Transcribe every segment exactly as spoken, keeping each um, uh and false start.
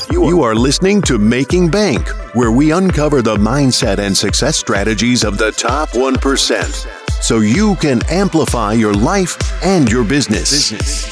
You are listening to Making Bank, where we uncover the mindset and success strategies of the top one percent so you can amplify your life and your business.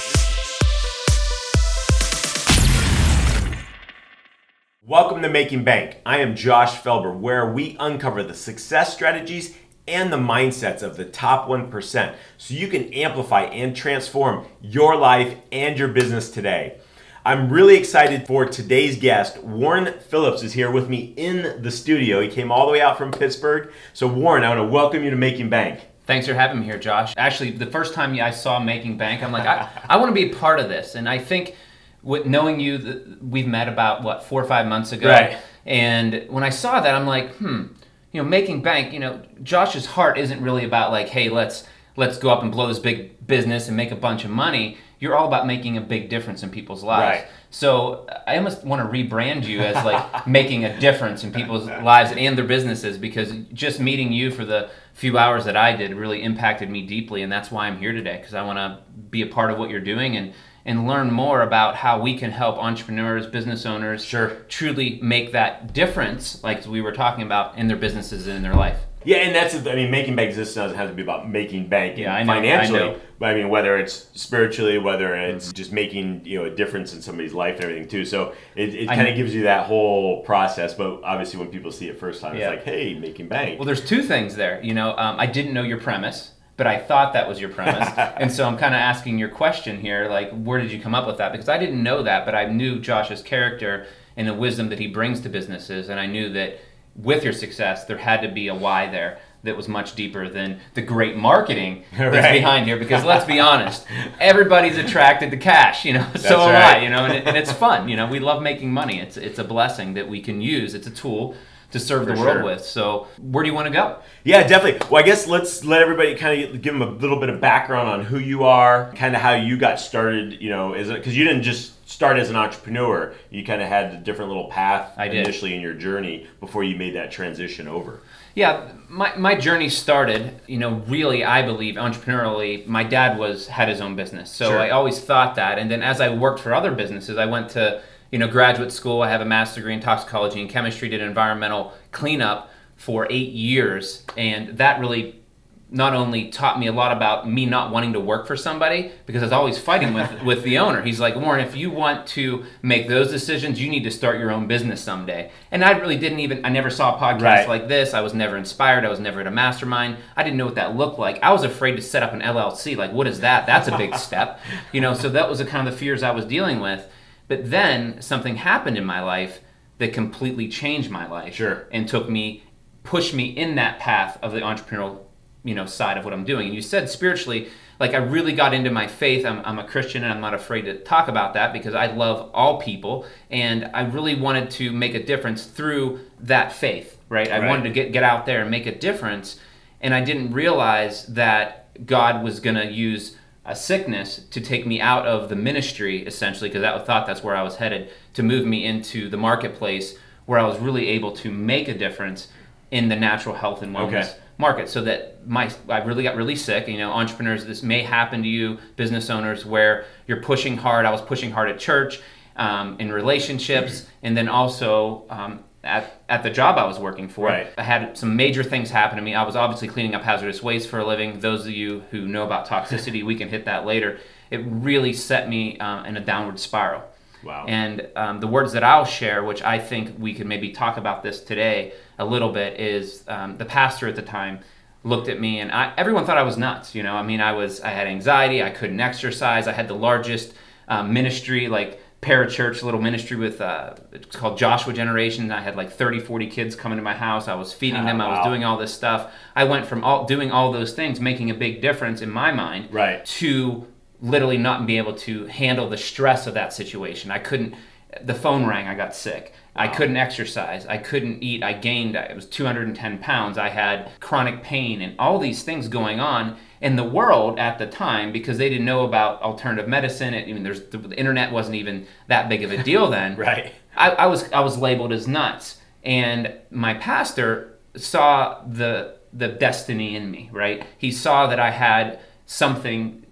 Welcome to Making Bank. I am Josh Felber, where we uncover the success strategies and the mindsets of the top one percent so you can amplify and transform your life and your business today. I'm really excited for today's guest. Warren Phillips is here with me in the studio. He came all the way out from Pittsburgh. So Warren, I want to welcome you to Making Bank. Thanks for having me here, Josh. Actually, the first time I saw Making Bank, I'm like, I, I want to be a part of this. And I think with knowing you, that we've met about, what, four or five months ago. Right. And when I saw that, I'm like, hmm, you know, Making Bank, you know, Josh's heart isn't really about like, hey, let's let's go up and blow this big business and make a bunch of money. You're all about making a big difference in people's lives. Right. So I almost want to rebrand you as like making a difference in people's lives and their businesses, because just meeting you for the few hours that I did really impacted me deeply, and that's why I'm here today, because I want to be a part of what you're doing and and learn more about how we can help entrepreneurs, business owners Sure. truly make that difference, like we were talking about, in their businesses and in their life. Yeah, and that's, I mean, making bank just doesn't have to be about making bank Yeah, I know, financially. I know. But I mean, whether it's spiritually, whether it's mm-hmm. just making, you know, a difference in somebody's life and everything too. So it, it kind of gives you that whole process. But obviously when people see it first time, Yeah. it's like, hey, making bank. Well, there's two things there. You know, um, I didn't know your premise, but I thought that was your premise. And so I'm kind of asking your question here, like, where did you come up with that? Because I didn't know that, but I knew Josh's character and the wisdom that he brings to businesses. And I knew that with your success, there had to be a why there that was much deeper than the great marketing that's right. behind here. Because let's be honest, everybody's attracted to cash, you know, That's so am right. I, you know, and, it, and it's fun. You know, we love making money. It's it's a blessing that we can use. It's a tool to serve For the world sure. with. So where do you want to go? Yeah, definitely. Well, I guess let's let everybody kind of give them a little bit of background on who you are, kind of how you got started, you know, is it because you didn't just start as an entrepreneur. You kind of had a different little path I did. initially in your journey before you made that transition over. Yeah, my, my journey started, you know, really, I believe, entrepreneurially. My dad was had his own business, so Sure. I always thought that. And then as I worked for other businesses, I went to, you know, graduate school. I have a master's degree in toxicology and chemistry, did environmental cleanup for eight years. And that really not only taught me a lot about me not wanting to work for somebody, because I was always fighting with, with the owner. He's like, Warren, if you want to make those decisions, you need to start your own business someday. And I really didn't even, I never saw a podcast Right. like this. I was never inspired. I was never at a mastermind. I didn't know what that looked like. I was afraid to set up an L L C. Like, what is that? That's a big step. You know, so that was the kind of the fears I was dealing with. But then something happened in my life that completely changed my life. Sure. And took me, pushed me in that path of the entrepreneurial, you know, side of what I'm doing. And you said spiritually, like I really got into my faith. I'm, I'm a Christian, and I'm not afraid to talk about that because I love all people, and I really wanted to make a difference through that faith, right? I Right. wanted to get, get out there and make a difference, and I didn't realize that God was going to use a sickness to take me out of the ministry, essentially, because I thought that's where I was headed, to move me into the marketplace where I was really able to make a difference in the natural health and wellness Okay. market. So that my I really got really sick. You know, entrepreneurs, this may happen to you, business owners, where you're pushing hard. I was pushing hard at church, um, in relationships, and then also um, at at the job I was working for. Right. I had some major things happen to me. I was obviously cleaning up hazardous waste for a living. Those of you who know about toxicity, we can hit that later. It really set me uh, in a downward spiral. Wow. And um, the words that I'll share, which I think we could maybe talk about this today a little bit, is um, the pastor at the time looked at me, and I, everyone thought I was nuts. You know, I mean, I was, I had anxiety, I couldn't exercise, I had the largest um, ministry, like parachurch little ministry with, uh, it's called Joshua Generation. I had like thirty, forty kids coming to my house. I was feeding Oh, them. I was wow. doing all this stuff. I went from all doing all those things, making a big difference in my mind, Right. to literally not be able to handle the stress of that situation. I couldn't, the phone rang, I got sick. I couldn't exercise. I couldn't eat. I gained, it was two hundred ten pounds. I had chronic pain and all these things going on in the world at the time, because they didn't know about alternative medicine. It, I mean, there's, the, the internet wasn't even that big of a deal then. Right. I, I was I was labeled as nuts. And my pastor saw the the destiny in me, right? He saw that I had something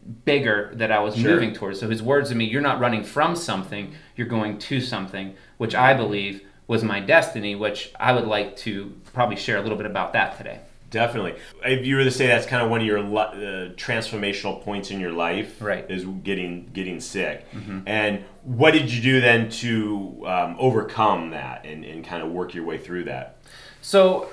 bigger that I was Sure. moving towards. So his words to me, you're not running from something, you're going to something, which I believe was my destiny, which I would like to probably share a little bit about that today. Definitely. If you were to say that's kind of one of your uh, transformational points in your life, right, is getting getting sick. Mm-hmm. And what did you do then to um, overcome that and, and kind of work your way through that? So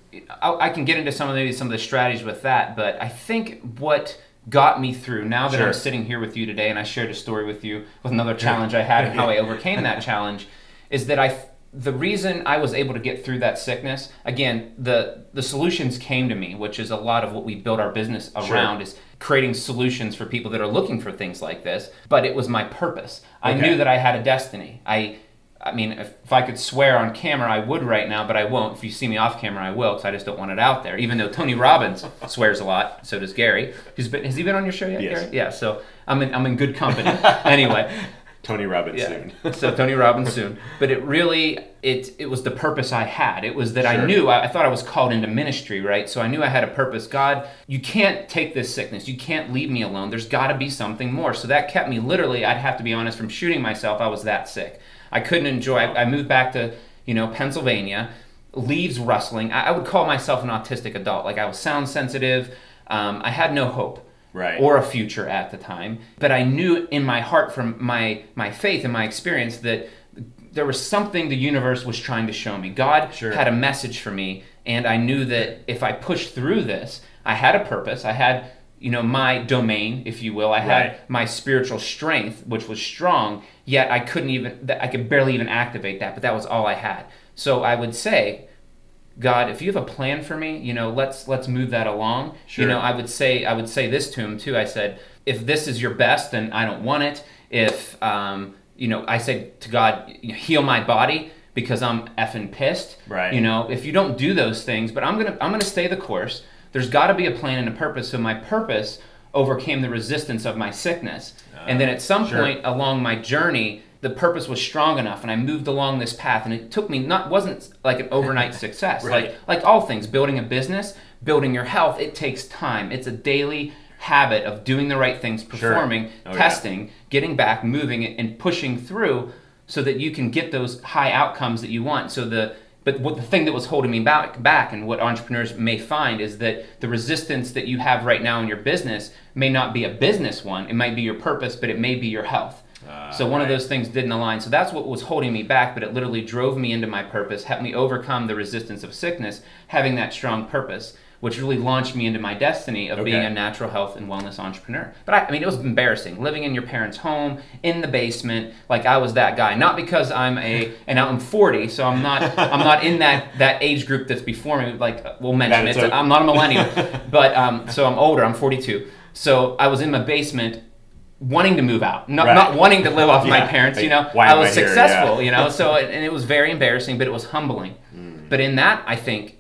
I, I can get into some of maybe some of the strategies with that, but I think what got me through, now that Sure. I'm sitting here with you today, and I shared a story with you with another challenge I had and how I overcame that challenge, is that I. The reason I was able to get through that sickness, again, the the solutions came to me, which is a lot of what we build our business around, Sure. is creating solutions for people that are looking for things like this. But it was my purpose. I Okay. knew that I had a destiny. I, I mean, if, if I could swear on camera, I would right now, but I won't. If you see me off camera, I will, because I just don't want it out there. Even though Tony Robbins swears a lot, so does Gary. He's been, has he been on your show yet, Yes. Gary? Yeah. So I'm in I'm in good company. Anyway. Tony Robbins Yeah. soon. So Tony Robbins soon. But it really, it it was the purpose I had. It was that Sure. I knew, I, I thought I was called into ministry, right? So I knew I had a purpose. God, you can't take this sickness. You can't leave me alone. There's got to be something more. So that kept me literally, I'd have to be honest, from shooting myself, I was that sick. I couldn't enjoy, I, I moved back to, you know, Pennsylvania, leaves rustling. I, I would call myself an autistic adult. Like I was sound sensitive. Um, I had no hope. Right. Or a future at the time. But I knew in my heart from my, my faith and my experience that there was something the universe was trying to show me. God Sure. had a message for me, and I knew that if I pushed through this, I had a purpose. I had, you know, my domain, if you will. I had Right. my spiritual strength, which was strong, yet I couldn't even, I could barely even activate that, but that was all I had. So I would say, God, if you have a plan for me, you know, let's let's move that along. Sure. You know, I would say I would say this to him too. I said, if this is your best, then I don't want it. If um, you know, I said to God, heal my body because I'm effing pissed. Right. You know, if you don't do those things, but I'm gonna I'm gonna stay the course. There's got to be a plan and a purpose. So my purpose overcame the resistance of my sickness, uh, and then at some sure. point along my journey, the purpose was strong enough, and I moved along this path, and it took me not wasn't like an overnight success. Right. Like like all things, building a business, building your health, it takes time. It's a daily habit of doing the right things, performing, Sure. oh, testing, yeah. getting back, moving, and pushing through, so that you can get those high outcomes that you want. So the but what the thing that was holding me back, back, and what entrepreneurs may find is that the resistance that you have right now in your business may not be a business one. It might be your purpose, but it may be your health. Uh, so one right. of those things didn't align. So that's what was holding me back, but it literally drove me into my purpose, helped me overcome the resistance of sickness, having that strong purpose, which really launched me into my destiny of Okay. being a natural health and wellness entrepreneur. But I, I mean, it was embarrassing, living in your parents' home, in the basement, like I was that guy. Not because I'm a, and now I'm forty, so I'm not I'm not in that, that age group that's before me, like we'll mention it. That's okay. I'm not a millennial, but um, so I'm older, I'm forty-two. So I was in my basement wanting to move out, not, Right. not wanting to live off my Yeah. parents, you Like, know. why I am was I here? successful, Yeah. you know, so it, and it was very embarrassing, but it was humbling. Mm. But in that, I think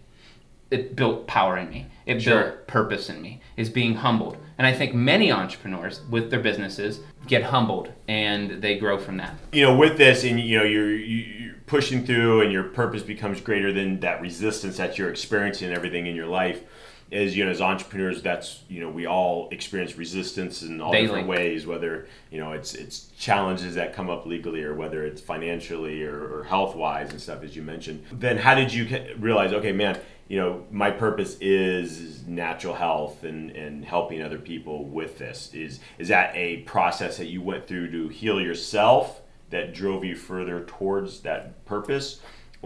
it built power in me. It Sure. built purpose in me, is being humbled. And I think many entrepreneurs with their businesses get humbled and they grow from that. You know, with this, and you know, you're, you're pushing through, and your purpose becomes greater than that resistance that you're experiencing and everything in your life. As you know, as entrepreneurs, that's you know, we all experience resistance in all Daily. different ways. Whether you know, it's it's challenges that come up legally, or whether it's financially or, or health wise and stuff, as you mentioned. Then, how did you ca- realize? Okay, man, you know, my purpose is natural health and, and helping other people with this. Is is that a process that you went through to heal yourself that drove you further towards that purpose,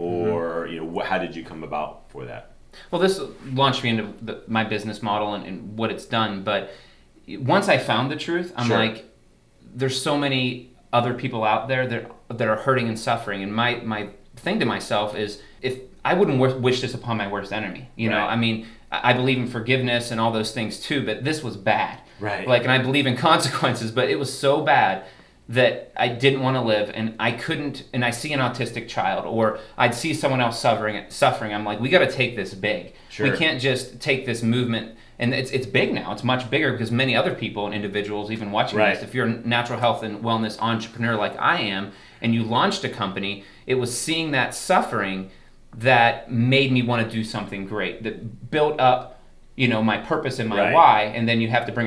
or mm-hmm. you know, what, how did you come about for that? Well, this launched me into the, my business model and, and what it's done. But once I found the truth, I'm Sure. like, there's so many other people out there that that are hurting and suffering. And my my thing to myself is, if I wouldn't w- wish this upon my worst enemy. You know, Right. I mean, I I believe in forgiveness and all those things too, but this was bad. Right. Like, and I believe in consequences, but it was so bad that I didn't want to live, and I couldn't. And I see an autistic child, or I'd see someone else suffering. Suffering. I'm like, we got to take this big. Sure. We can't just take this movement, and it's it's big now. It's much bigger because many other people and individuals, even watching Right. this, if you're a natural health and wellness entrepreneur like I am, and you launched a company, it was seeing that suffering that made me want to do something great. That built up, you know, my purpose and my Right. why, and then you have to bring a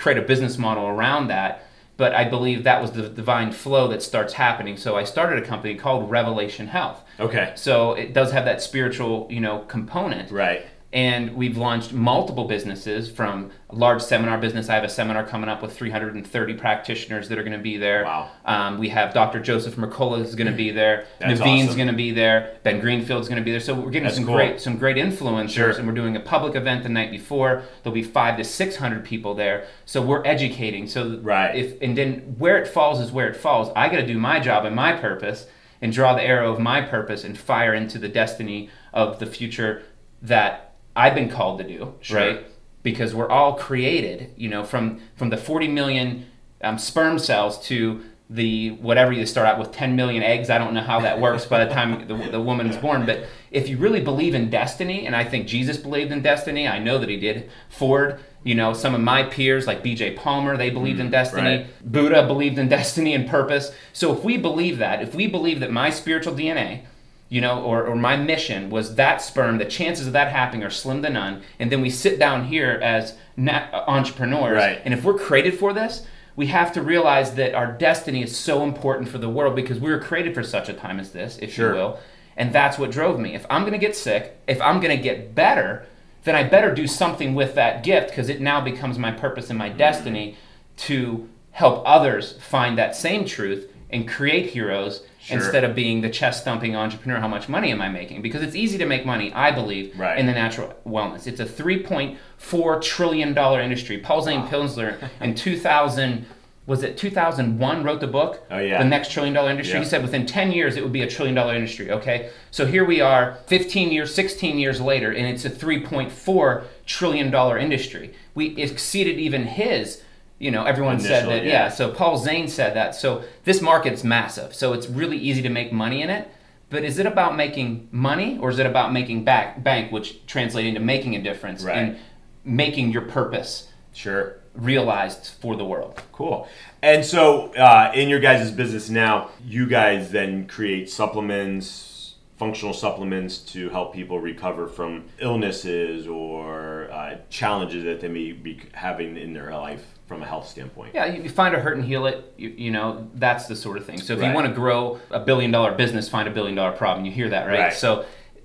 create a business model around that. But I believe that was the divine flow that starts happening. So I started a company called Revelation Health. Okay. So it does have that spiritual, you know, component. Right. And we've launched multiple businesses, from a large seminar business. I have a seminar coming up with three hundred thirty practitioners that are going to be there. Wow. Um, we have Doctor Joseph Mercola is going to be there. That's Naveen's awesome. going to be there. Ben Greenfield's going to be there. So we're getting That's some cool. great some great influencers, Sure. and we're doing a public event the night before. There'll be five to six hundred people there. So we're educating. So Right. if and then where it falls is where it falls. I got to do my job and my purpose, and draw the arrow of my purpose and fire into the destiny of the future that I've been called to do, Sure. right? Because we're all created, you know, from from the forty million um, sperm cells to the whatever you start out with ten million eggs. I don't know how that works by the time the, the woman is born. But if you really believe in destiny, and I think Jesus believed in destiny, I know that he did. Ford, you know, some of my peers like B J Palmer, they believed in destiny. right. Buddha believed in destiny and purpose. So if we believe that, if we believe that my spiritual D N A, you know, or, or my mission was that sperm, the chances of that happening are slim to none. And then we sit down here as na- entrepreneurs. Right. And if we're created for this, we have to realize that our destiny is so important for the world, because we were created for such a time as this, if Sure. you will. And that's what drove me. If I'm going to get sick, if I'm going to get better, then I better do something with that gift, because it now becomes my purpose and my destiny to help others find that same truth and create heroes. Sure. Instead of being the chest thumping entrepreneur. How much money am I making? Because it's easy to make money, I believe, Right. in the natural wellness. It's a three point four trillion dollars industry. Paul Zane Pilsner in two thousand, was it two thousand one, wrote the book, Oh, yeah. The Next Trillion Dollar Industry. Yeah. He said within ten years it would be a trillion dollar industry, okay? So here we are fifteen years, sixteen years later, and it's a three point four trillion dollars industry. We exceeded even his. You know, everyone said Initially, that, yeah. yeah. So Paul Zane said that. So this market's massive. So it's really easy to make money in it. But is it about making money, or is it about making back bank, which translates into making a difference Right. and making your purpose Sure. realized for the world? Cool. And so, uh, in your guys' business now, you guys then create supplements, functional supplements to help people recover from illnesses or uh, challenges that they may be having in their life from a health standpoint. Yeah, you you find a hurt and heal it. You, you know, that's the sort of thing. So if Right. you want to grow a billion dollar business, find a billion dollar problem. You hear that, right? Right. So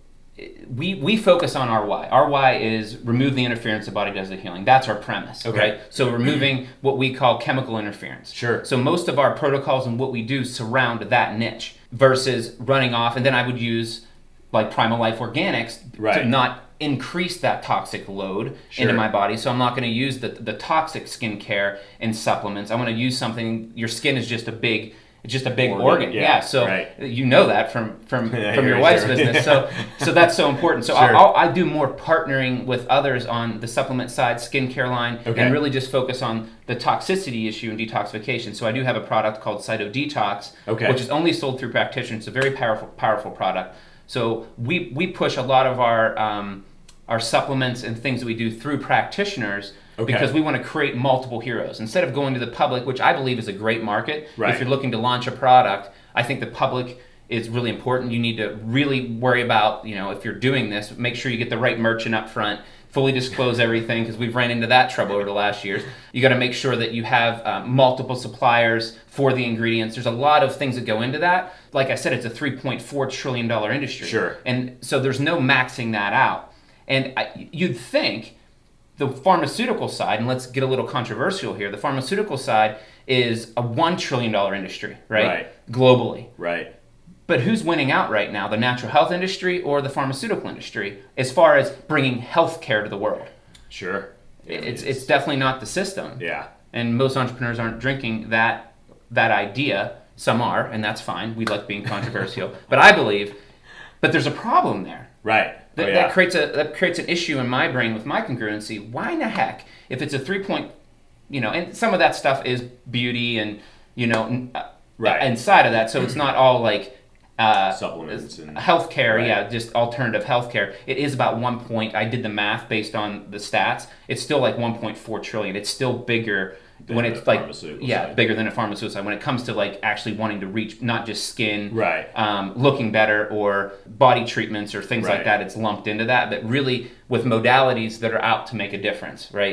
we we focus on our why. Our why is remove the interference, the body does the healing. That's our premise, Okay. right? So removing what we call chemical interference. Sure. So most of our protocols and what we do surround that niche versus running off. And then I would use like Primal Life Organics Right. to not increase that toxic load Sure. into my body. So I'm not going to use the the toxic skincare and supplements. I'm going to use something. Your skin is just a big, it's just a big Organ, organ. yeah, Yeah. So right. you know that from from Yeah, from your sure. wife's business. So so that's so important. So Sure. I'll, I do more partnering with others on the supplement side, skincare line, Okay. and really just focus on the toxicity issue and detoxification. So I do have a product called Cyto Detox, Okay. which is only sold through practitioners. It's a very powerful powerful product. So we we push a lot of our um, our supplements and things that we do through practitioners Okay. because we want to create multiple heroes instead of going to the public, which I believe is a great market. Right. If you're looking to launch a product, I think the public is really important. You need to really worry about, you know, if you're doing this, make sure you get the right merchant up front, fully disclose everything, because we've ran into that trouble over the last years. You got to make sure that you have uh, multiple suppliers for the ingredients. There's a lot of things that go into that. Like I said, it's a three point four trillion dollars industry. Sure. And so there's no maxing that out. And I, you'd think the pharmaceutical side, and let's get a little controversial here, the pharmaceutical side is a one trillion dollars industry, right? Right. Globally. Right. But who's winning out right now, the natural health industry or the pharmaceutical industry, as far as bringing health care to the world? Sure. Yeah, I mean, It's it's definitely not the system. Yeah. And most entrepreneurs aren't drinking that that idea. Some are, and that's fine. We like being controversial. But I believe, but there's a problem there. Right. That, Oh, yeah. that creates a that creates an issue in my brain with my congruency. Why in the heck, if it's a three point, you know, and some of that stuff is beauty and, you know, n- uh, Right. inside of that. So it's not all like uh, Supplements and- healthcare. Right. Yeah, just alternative healthcare. It is about one point. I did the math based on the stats. It's still like one point four trillion. It's still bigger. Than When the it's like, pharmaceutical yeah, side. bigger than a pharmaceutical side. When it comes to like actually wanting to reach not just skin, Right. um, looking better or body treatments or things Right. like that, it's lumped into that. But really with modalities that are out to make a difference, right?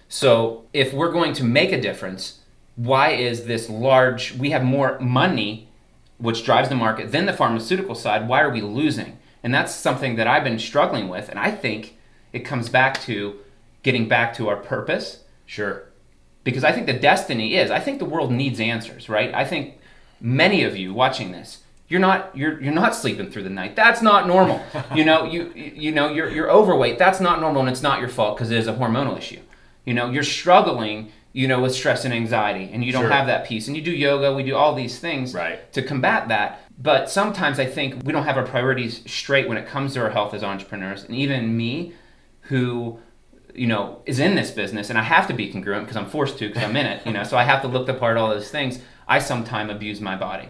So if we're going to make a difference, why is this large, we have more money, which drives the market, than the pharmaceutical side, why are we losing? And that's something that I've been struggling with, and I think it comes back to getting back to our purpose. Sure. Because I think the destiny is, I think the world needs answers, right? I think many of you watching this, you're not you're you're not sleeping through the night. That's not normal. you know, you you know, you're you're overweight. That's not normal, and it's not your fault because it is a hormonal issue. You know, you're struggling, you know, with stress and anxiety, and you don't Sure. have that peace. And you do yoga, we do all these things Right. to combat that. But sometimes I think we don't have our priorities straight when it comes to our health as entrepreneurs. And even me, who, you know, is in this business, and I have to be congruent because I'm forced to because I'm in it, you know, so I have to look the part, all those things. I sometimes abuse my body.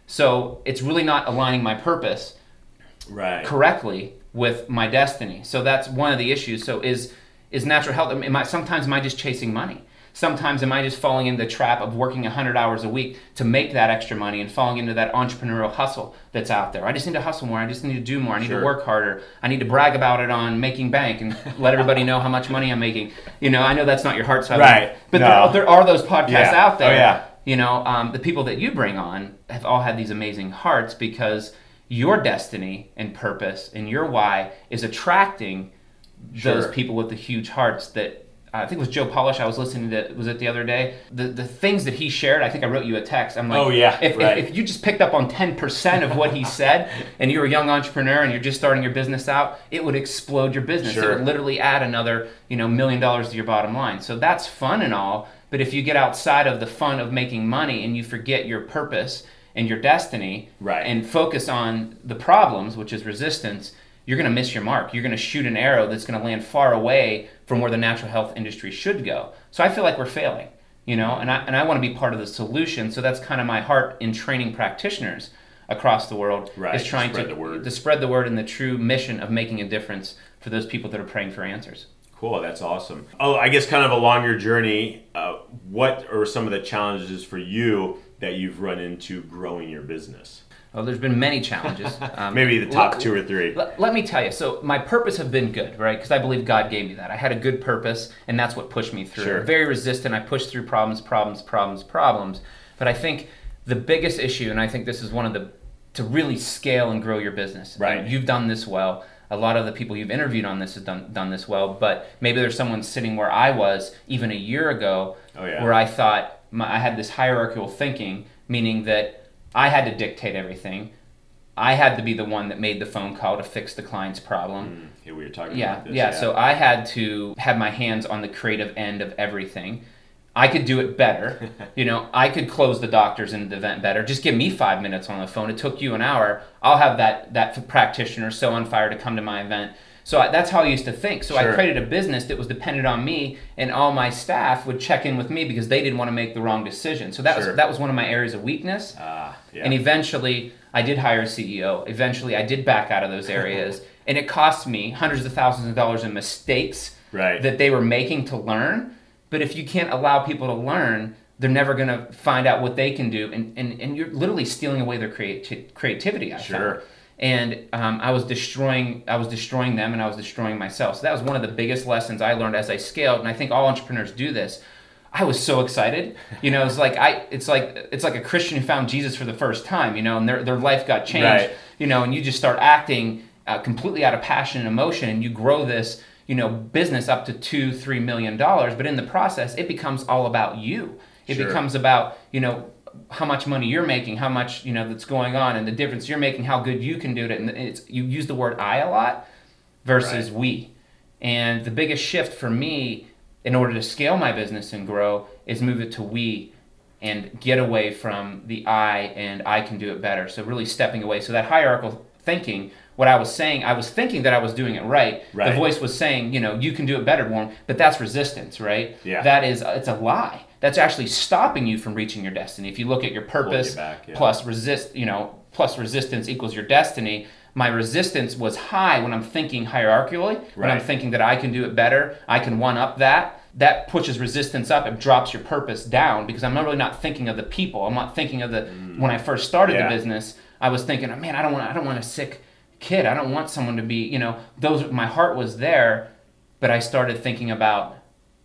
So it's really not aligning my purpose Right. correctly with my destiny. So that's one of the issues. So is is natural health, am I, sometimes am I just chasing money? Sometimes am I just falling into the trap of working one hundred hours a week to make that extra money and falling into that entrepreneurial hustle that's out there? I just need to hustle more. I just need to do more. I need Sure. to work harder. I need to brag about it on Making Bank and let everybody know how much money I'm making. You know, I know that's not your heart side. Right. But No. there, there are those podcasts Yeah. out there. Oh, yeah. You know, um, the people that you bring on have all had these amazing hearts because your destiny and purpose and your why is attracting those Sure. people with the huge hearts that uh, I think it was Joe Polish I was listening to, was it the other day? The the things that he shared, I think I wrote you a text. I'm like, Oh, yeah, if, right. if, if you just picked up on ten percent of what he said and you're a young entrepreneur and you're just starting your business out, it would explode your business. Sure. It would literally add another, you know, million dollars to your bottom line. So that's fun and all, but if you get outside of the fun of making money and you forget your purpose and your destiny Right. and focus on the problems, which is resistance, you're going to miss your mark. You're going to shoot an arrow that's going to land far away from where the natural health industry should go. So I feel like we're failing, you know, and I and I want to be part of the solution. So that's kind of my heart in training practitioners across the world, Right, is trying spread to the word. to spread the word and the true mission of making a difference for those people that are praying for answers. Cool, that's awesome. Oh, I guess kind of along your journey, uh, what are some of the challenges for you that you've run into growing your business? Well, there's been many challenges. Um, Maybe the top let- two or three. Let, let me tell you. So my purpose have been good, right? Because I believe God gave me that. I had a good purpose, and that's what pushed me through. Sure. Very resistant. I pushed through problems, problems, problems, problems. But I think the biggest issue, and I think this is one of the, to really scale and grow your business. Right. And you've done this well. A lot of the people you've interviewed on this have done done this well. But maybe there's someone sitting where I was even a year ago, Oh, yeah. where I thought my, I had this hierarchical thinking, meaning that I had to dictate everything. I had to be the one that made the phone call to fix the client's problem. Mm, here we were talking Yeah, about this. yeah. So I had to have my hands on the creative end of everything. I could do it better. You know, I could close the doctors in the event better. Just give me five minutes on the phone. It took you an hour. I'll have that that practitioner so on fire to come to my event. So I, that's how I used to think. So Sure. I created a business that was dependent on me, and all my staff would check in with me because they didn't want to make the wrong decision. So that Sure. was that was one of my areas of weakness. Ah, yeah. And eventually, I did hire a C E O. Eventually, I did back out of those areas. And it cost me hundreds of thousands of dollars in mistakes Right. that they were making to learn. But if you can't allow people to learn, they're never going to find out what they can do. And, and, and you're literally stealing away their creati- creativity, I Sure. found. And um, I was destroying I was destroying them, and I was destroying myself. So that was one of the biggest lessons I learned as I scaled. And I think all entrepreneurs do this. I was so excited, you know. It's like I, it's like it's like a Christian who found Jesus for the first time, you know, and their their life got changed, Right. you know. And you just start acting uh, completely out of passion and emotion, and you grow this, you know, business up to two, three million dollars. But in the process, it becomes all about you. It Sure. becomes about, you know, how much money you're making, how much, you know, that's going on, and the difference you're making, how good you can do it. And it's you use the word I a lot versus Right. we. And the biggest shift for me, in order to scale my business and grow, is move it to we and get away from the I and I can do it better. So really stepping away. So that hierarchical thinking, what I was saying, I was thinking that I was doing it right. Right. The voice was saying, you know, you can do it better, Warren, but that's resistance, right? Yeah. That is, it's a lie. That's actually stopping you from reaching your destiny. If you look at your purpose you back, yeah. plus resist, you know, plus resistance equals your destiny. My resistance was high when I'm thinking hierarchically, when I'm Right. thinking that I can do it better, I can one up that. That pushes resistance up. It drops your purpose down because I'm not really not thinking of the people. I'm not thinking of the when I first started Yeah. the business. I was thinking, oh, man, I don't want I don't want a sick kid. I don't want someone to be, you know, those. My heart was there, but I started thinking about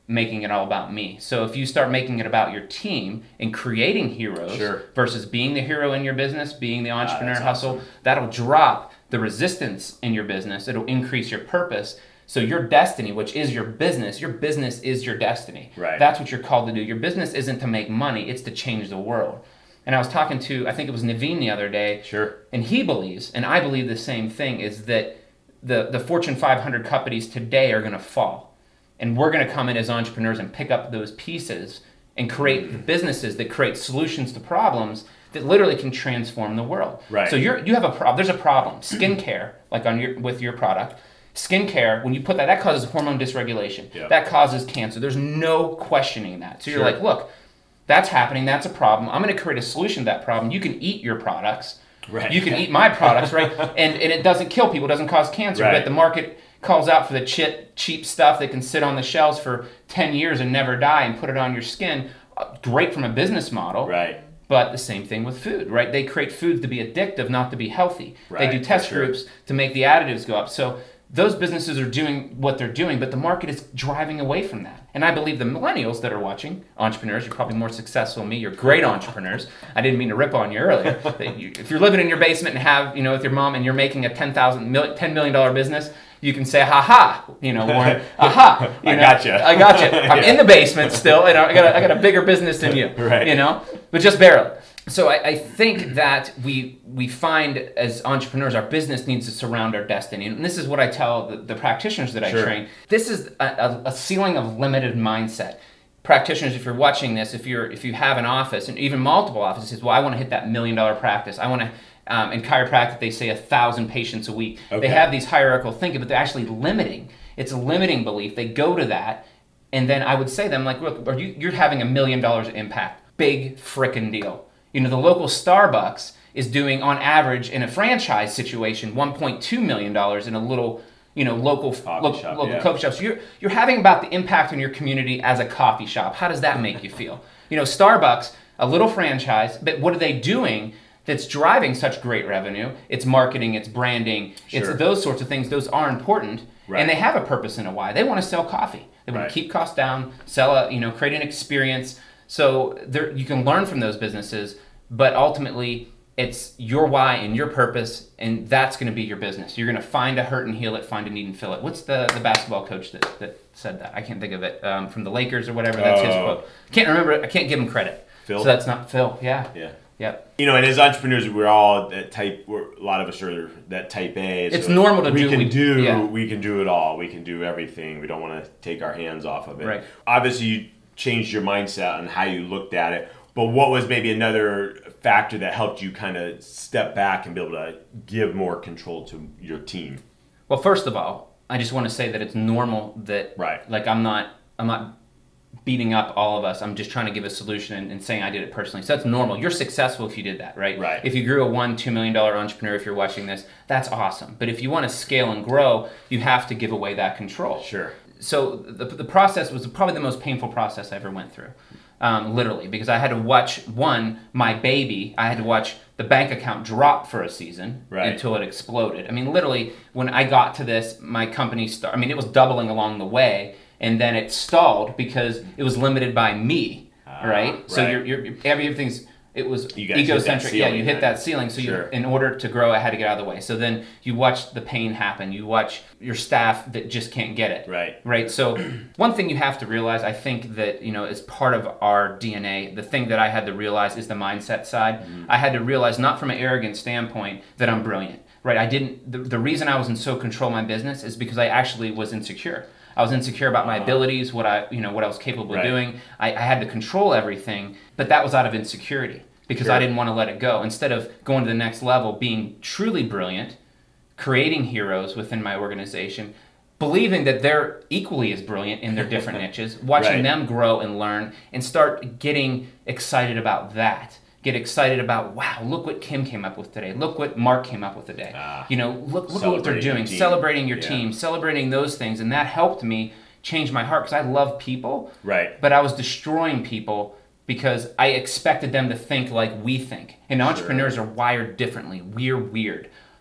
making it all about me. So if you start making it about your team and creating heroes Sure. versus being the hero in your business, being the entrepreneur that's hustle, awesome. that'll drop the resistance in your business. It'll increase your purpose. So your destiny, which is your business, your business is your destiny. Right. That's what you're called to do. Your business isn't to make money, it's to change the world. And I was talking to, I think it was Naveen the other day. Sure. And he believes, and I believe the same thing, is that the, the Fortune five hundred companies today are going to fall. And we're going to come in as entrepreneurs and pick up those pieces and create the businesses that create solutions to problems that literally can transform the world. Right. So you're you have a problem. There's a problem. Skincare, like on your with your product, skincare. When you put that, that causes hormone dysregulation. Yeah. That causes cancer. There's no questioning that. So you're Sure. like, look, that's happening. That's a problem. I'm going to create a solution to that problem. You can eat your products. Right. You can eat my products, right? And and it doesn't kill people. It doesn't cause cancer. Right. But the market calls out for the chip, cheap stuff that can sit on the shelves for ten years and never die and put it on your skin. Uh, Great from a business model. Right. But the same thing with food, right? They create foods to be addictive, not to be healthy. Right, They do test for sure. groups to make the additives go up. So those businesses are doing what they're doing, but the market is driving away from that. And I believe the millennials that are watching, entrepreneurs, you're probably more successful than me. You're great entrepreneurs. I didn't mean to rip on you earlier. That you, if you're living in your basement and have, you know, with your mom and you're making a ten thousand, ten million dollars business, you can say, ha ha, you know, Warren, aha. You I know, gotcha. I gotcha. I'm Yeah. in the basement still, and I got a, I got a bigger business than you, Right. you know, but just barely. So I, I think that we we find as entrepreneurs, our business needs to surround our destiny. And this is what I tell the, the practitioners that I Sure. train. This is a, a, a ceiling of limited mindset. Practitioners, if you're watching this, if you're if you have an office and even multiple offices, well, I want to hit that million dollar practice. I want to, um, in chiropractic, they say a thousand patients a week. Okay. They have these hierarchical thinking, but they're actually limiting. It's a limiting belief. They go to that, and then I would say to them, like, look, are you, you're having a million dollars impact. Big frickin' deal. You know, the local Starbucks is doing, on average, in a franchise situation, one point two million dollars in a little, you know, local Coffee lo- shop, local yeah. coffee shop. So you're you're having about the impact on your community as a coffee shop. How does that make you feel? You know, Starbucks, a little franchise, but what are they doing that's driving such great revenue? It's marketing, it's branding, Sure. it's those sorts of things. Those are important, Right. and they have a purpose and a why. They want to sell coffee. They want Right. to keep costs down, sell a, you know, create an experience. So there, you can learn from those businesses, but ultimately it's your why and your purpose, and that's going to be your business. You're going to find a hurt and heal it, find a need and fill it. What's the, the basketball coach that, that said that? I can't think of it. Um, from the Lakers or whatever. That's his Oh. quote. I can't remember it. I can't give him credit. Phil? So that's not Phil. Yeah. Yeah. Yep. You know, and as entrepreneurs, we're all that type. We're, a lot of us are that type A. It's so normal to we do- Can we- do. yeah. We can do it all. We can do everything. We don't want to take our hands off of it. Right. Obviously, you changed your mindset on how you looked at it. But what was maybe another factor that helped you kind of step back and be able to give more control to your team? Well, first of all, I just want to say that it's normal that, Right. like, I'm not, I'm not beating up all of us. I'm just trying to give a solution and, and saying I did it personally. So that's normal. You're successful if you did that, right? Right. If you grew a one, two million dollar entrepreneur, if you're watching this, that's awesome. But if you want to scale and grow, you have to give away that control. Sure. So the the process was probably the most painful process I ever went through. Um, literally, because I had to watch, one, my baby, I had to watch the bank account drop for a season Right. until it exploded. I mean, literally, when I got to this, my company, start, I mean, it was doubling along the way, and then it stalled because it was limited by me, Ah, right? So right. you're, you're, everything's, it was You guys hit that egocentric. Yeah, ceiling you hit then. that ceiling. So Sure. you, in order to grow, I had to get out of the way. So then you watch the pain happen. You watch your staff that just can't get it. Right. Right. So one thing you have to realize, I think that, you know, is part of our D N A. The thing that I had to realize is the mindset side. Mm-hmm. I had to realize, not from an arrogant standpoint, that I'm brilliant. Right. I didn't. The, the reason I was in so control of my business is because I actually was insecure. I was insecure about my abilities, what I, you know, what I was capable Right. of doing. I, I had to control everything, but that was out of insecurity because Sure. I didn't want to let it go. Instead of going to the next level, being truly brilliant, creating heroes within my organization, believing that they're equally as brilliant in their different niches, watching Right. them grow and learn, and start getting excited about that. Get excited about, wow, look what Kim came up with today. Look what Mark came up with today. Ah, you know, look, look at what they're celebrating your doing. team. Celebrating your Yeah. team, celebrating those things. And that helped me change my heart because I love people. Right. But I was destroying people because I expected them to think like we think. And entrepreneurs are wired differently. We're weird.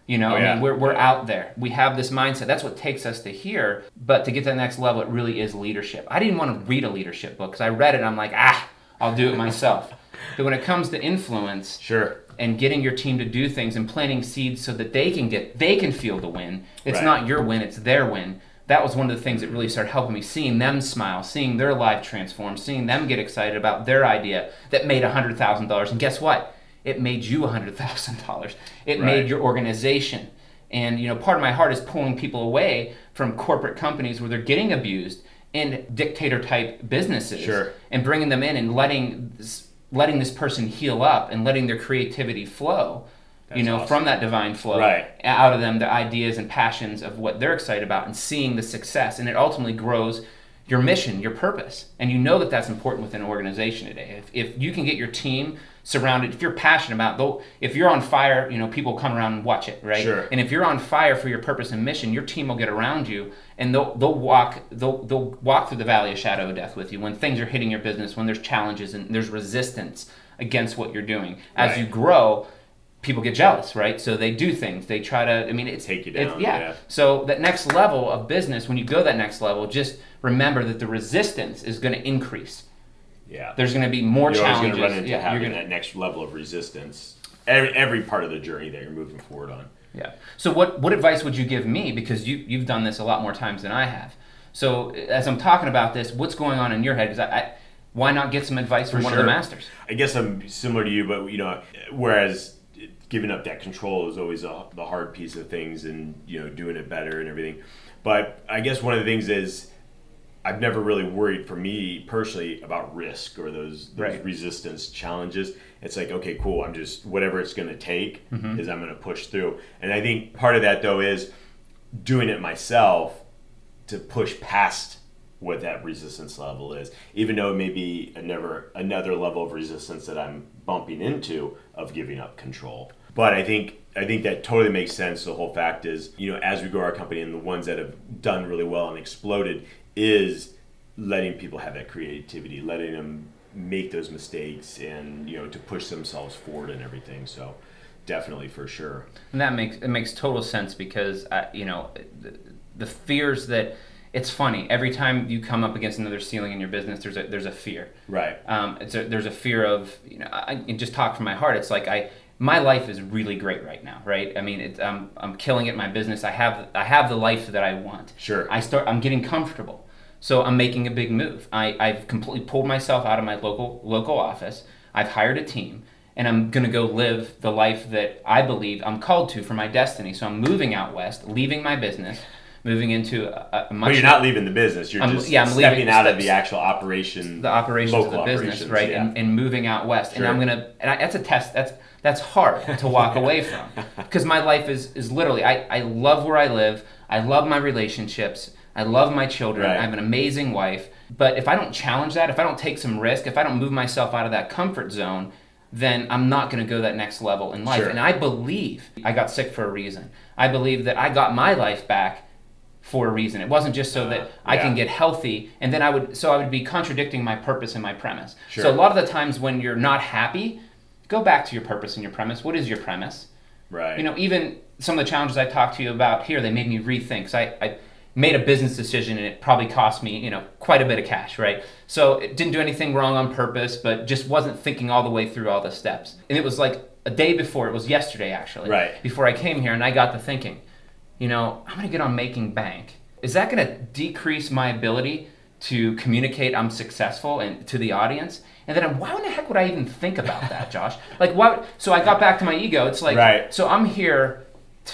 You know, Oh, I yeah. mean, we're, we're out there. We have this mindset. That's what takes us to here. But to get to the next level, it really is leadership. I didn't want to read a leadership book because I read it and I'm like, ah, I'll do it myself. But when it comes to influence Sure. and getting your team to do things and planting seeds so that they can get, they can feel the win. It's Right. not your win, it's their win. That was one of the things that really started helping me, seeing them smile, seeing their life transform, seeing them get excited about their idea that made one hundred thousand dollars. And guess what? It made you one hundred thousand dollars. It Right. made your organization. And, you know, part of my heart is pulling people away from corporate companies where they're getting abused in dictator-type businesses. Sure. And bringing them in and letting this, letting this person heal up and letting their creativity flow, you That's know, awesome. from that divine flow Right. out of them, the ideas and passions of what they're excited about and seeing the success. And it ultimately grows your mission, your purpose. And you know that that's important within an organization today. If, if you can get your team surrounded, if you're passionate about, though, if you're on fire, you know, people come around and watch it, right? Sure. And if you're on fire for your purpose and mission, your team will get around you and they'll they'll walk they'll they'll walk through the valley of shadow of death with you when things are hitting your business, when there's challenges and there's resistance against what you're doing. As Right. you grow, people get jealous, right? So they do things. They try to, I mean, it's... Take you it's- down, yeah. yeah. So that next level of business, when you go that next level, just remember that the resistance is going to increase. Yeah. There's going to be more You're always challenges. going to run into yeah, having you're gonna, that next level of resistance. Every, every part of the journey that you're moving forward on. Yeah. So what, what advice would you give me? Because you, you've done this a lot more times than I have. So as I'm talking about this, what's going on in your head? Because I, I, why not get some advice from For one sure. of the masters? I guess I'm similar to you, but you know, whereas giving up that control is always a, the hard piece of things, and you know, doing it better and everything. But I guess one of the things is I've never really worried, for me personally, about risk or those, those Right. resistance challenges. It's like, okay, cool. I'm just whatever it's going to take Mm-hmm. is I'm going to push through. And I think part of that though is doing it myself to push past what that resistance level is, even though it may be a never another level of resistance that I'm bumping into of giving up control. But I think I think that totally makes sense. The whole fact is, you know, as we grow our company, and the ones that have done really well and exploded, is letting people have that creativity, letting them make those mistakes, and you know, to push themselves forward and everything. So definitely, for sure. And that makes it makes total sense because I, you know, the, the fears that it's funny every time you come up against another ceiling in your business, there's a there's a fear. Right. Um, it's a, there's a fear of, you know, I, I just talk from my heart. It's like I my life is really great right now, right? I mean, it's, um, I'm killing it in my business. I have I have the life that I want. Sure. I start. I'm getting comfortable, so I'm making a big move. I I've completely pulled myself out of my local local office. I've hired a team. And I'm going to go live the life that I believe I'm called to for my destiny. So I'm moving out west, leaving my business, moving into a, a much... But you're not leaving the business. You're I'm- just yeah, I'm stepping leaving out of steps- the actual operation, the operations of local the business, operations, right? yeah. And, and moving out west. Sure. And I'm going to... And I, that's a test. That's that's hard to walk away from. Because my life is, is literally... I, I love where I live. I love my relationships. I love my children. Right. I have an amazing wife. But if I don't challenge that, if I don't take some risk, if I don't move myself out of that comfort zone, then I'm not going to go that next level in life. Sure. And I believe I got sick for a reason. I believe that I got my life back for a reason. It wasn't just so that Uh, I can yeah. get healthy, and then I would, so I would be contradicting my purpose and my premise. Sure. So a lot of the times when you're not happy, go back to your purpose and your premise. What is your premise? Right. You know, even some of the challenges I talked to you about here, they made me rethink. So I, I made a business decision, and it probably cost me, you know, quite a bit of cash, right? So it didn't do anything wrong on purpose, but just wasn't thinking all the way through all the steps. And it was like a day before, it was yesterday actually, Right. before I came here, and I got to thinking, you know, I'm going to get on Making Bank. Is that going to decrease my ability to communicate I'm successful and to the audience? And then I'm, why in the heck would I even think about that, Josh? Like, what? So I got back to my ego. It's like, Right. so I'm here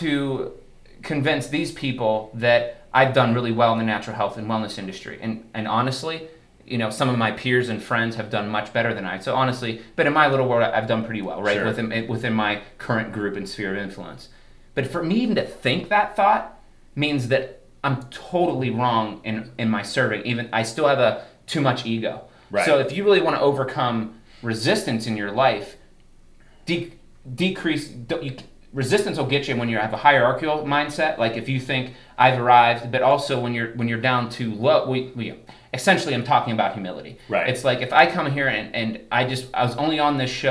to convince these people that I've done really well in the natural health and wellness industry. And and honestly, you know, some of my peers and friends have done much better than I. So honestly, but in my little world, I've done pretty well, right? Sure. Within within my current group and sphere of influence. But for me even to think that thought means that I'm totally wrong in, in my serving. Even I still have a too much ego. Right. So if you really want to overcome resistance in your life, de- decrease don't- you, resistance will get you when you have a hierarchical mindset. Like if you think I've arrived, but also when you're when you're down too low. We, we essentially I'm talking about humility. Right. It's like if I come here and, and I just I was only on this show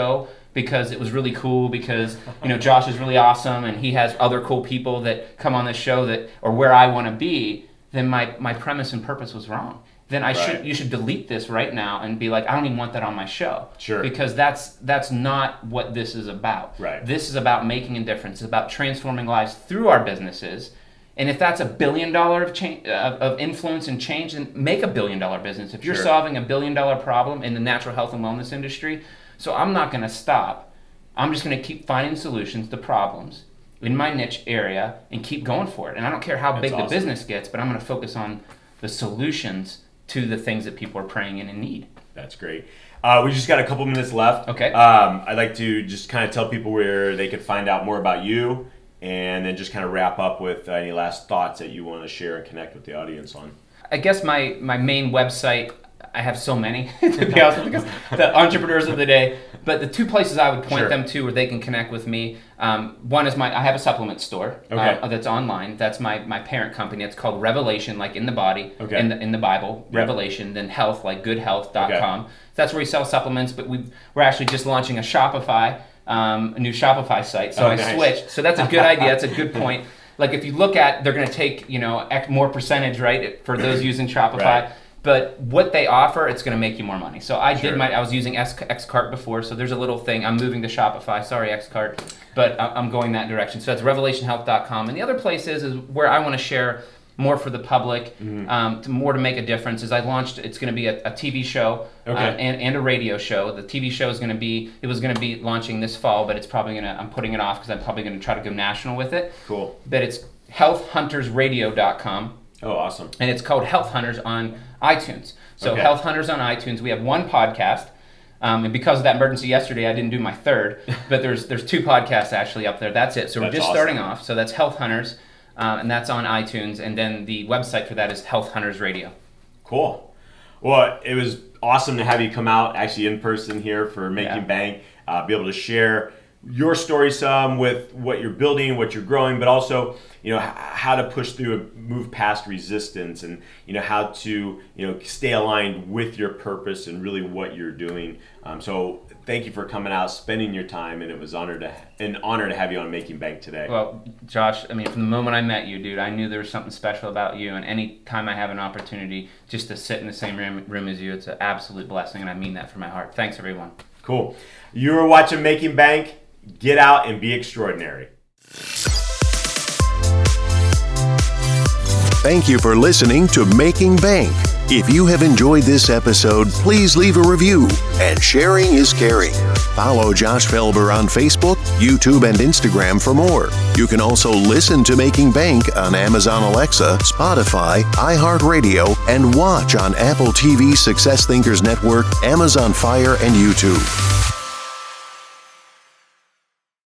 because it was really cool, because you know Josh is really awesome and he has other cool people that come on this show that are where I want to be, then my, my premise and purpose was wrong. Then I right. should you should delete this right now and be like, I don't even want that on my show. Sure. Because that's that's not what this is about. Right. This is about making a difference. It's about transforming lives through our businesses. And if that's a billion dollar of change, of, of influence and change, then make a billion dollar business. If you're sure. solving a billion dollar problem in the natural health and wellness industry, so I'm not going to stop. I'm just going to keep finding solutions to problems in my niche area and keep going for it. And I don't care how that's big awesome. the business gets, but I'm going to focus on the solutions to the things that people are praying in and need. That's great. Uh, we just got a couple minutes left. Okay. Um, I'd like to just kind of tell people where they could find out more about you, and then just kind of wrap up with uh, any last thoughts that you want to share and connect with the audience on. I guess my, my main website, I have so many, to be honest with you, because the entrepreneurs of the day. But the two places I would point sure. them to where they can connect with me, um, one is my, I have a supplement store okay. uh, that's online. That's my, my parent company. It's called Revelation, like in the body, okay. in the in the Bible, yep. Revelation, then health, like good health dot com. Okay. So that's where we sell supplements, but we we're actually just launching a Shopify, um, a new Shopify site. So oh, I nice. switched. So that's a good idea. That's a good point. Like if you look at, they're going to take, you know, more percentage, right, for those using Shopify. Right. But what they offer, it's going to make you more money. So I sure. did my, I was using X, Xcart before, so there's a little thing. I'm moving to Shopify. Sorry, Xcart, but I'm going that direction. So that's revelation health dot com. And the other place is, is where I want to share more for the public, mm-hmm. um, to more to make a difference. Is I launched, it's going to be a, a T V show okay. uh, and, and a radio show. The T V show is going to be, it was going to be launching this fall, but it's probably going to, I'm putting it off because I'm probably going to try to go national with it. Cool. But it's health hunters radio dot com. Oh, awesome. And it's called Health Hunters on iTunes. So okay. Health Hunters on iTunes. We have one podcast. Um, and because of that emergency yesterday, I didn't do my third. But there's there's two podcasts actually up there. That's it. So that's we're just awesome. starting off. So that's Health Hunters. Uh, and that's on iTunes. And then the website for that is Health Hunters Radio. Cool. Well, it was awesome to have you come out actually in person here for Making Yeah. Bank. Uh, be able to share your story some with what you're building, what you're growing, but also, you know, h- how to push through and move past resistance, and, you know, how to, you know, stay aligned with your purpose and really what you're doing. Um, so thank you for coming out, spending your time, and it was honored to, an honor to have you on Making Bank today. Well, Josh, I mean, from the moment I met you, dude, I knew there was something special about you, and any time I have an opportunity just to sit in the same room, room as you, it's an absolute blessing, and I mean that from my heart. Thanks, everyone. Cool. You were watching Making Bank. Get out and be extraordinary. Thank you for listening to Making Bank. If you have enjoyed this episode, please leave a review, and sharing is caring. Follow Josh Felber on Facebook, YouTube, and Instagram for more. You can also listen to Making Bank on Amazon Alexa, Spotify, iHeartRadio, and watch on Apple T V, Success Thinkers Network, Amazon Fire, and YouTube.